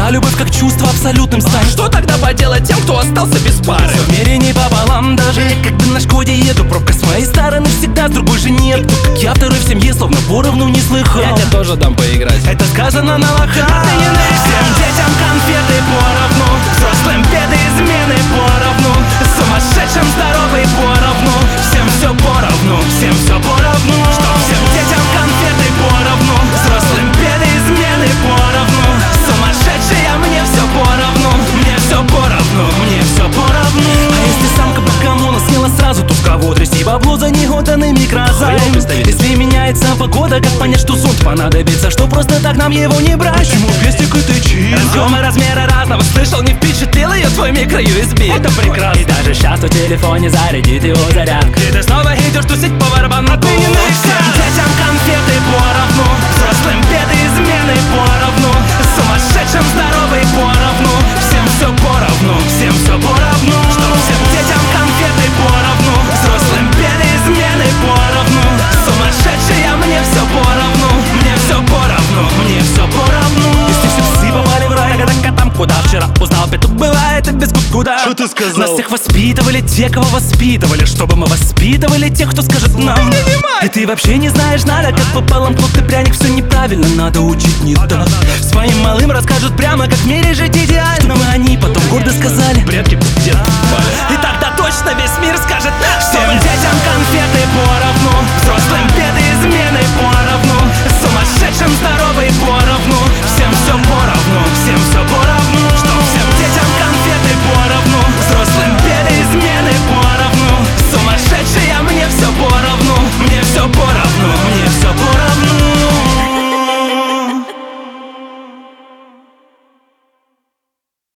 А любовь как чувство абсолютным станет. Что тогда поделать тем, кто остался без пары? В мире не пополам даже, когда на Шкоде еду. Пробка с моей стороны всегда, с другой же нет. Как я второй в семье, словно поровну не слыхал. Я тебе тоже дам поиграть. Это сказано на лоха. Всем детям конфеты поровну, взрослым беды, измены поровну, сумасшедшим здоровый поровну. Всем все поровну, всем все поровну. Что всем детям конфеты поровну, взрослым беды, измены поровну, сумасшедшие, а мне все поровну. Мне все поровну, мне все поровну. А если самка по коммуну съела сразу, то с кого трясти бабло за неуданный микрозайм? Если меняется погода, как понять, что зонт понадобится, что просто так нам его не брать? Почему пестик это чисто? Разъемы размера разного, слышал, не впечатлил ее твой микро-USB. Это прекрасно. И даже сейчас в телефоне зарядит его зарядка. И ты снова идешь тусить по барабану. Всем детям конфеты поровну, взрослым беды, измены поровну, сумасшедшим здоровый поровну. Всем все поровну, всем все поровну. Что всем детям конфеты поровну, взрослым беды, измены поровну, сумасшедшие, а мне все поровну. Мне все поровну, мне все поровну. Если все псы попали в рай, когда там куда вчера узнал, петух бывает и без куда. Что ты сказал? Нас всех воспитывали те, кого воспитывали, чтобы мы воспитывали тех, кто скажет нам. И ты вообще не знаешь, надо как пополам плод и пряник. Все неправильно, надо учить не так. Своим малым расскажут прямо, как в мире жить идеально, чтобы они потом гордо сказали: Предки где-то упали. и тогда точно весь мир скажет: всем детям конфеты поровну, взрослым беды, измены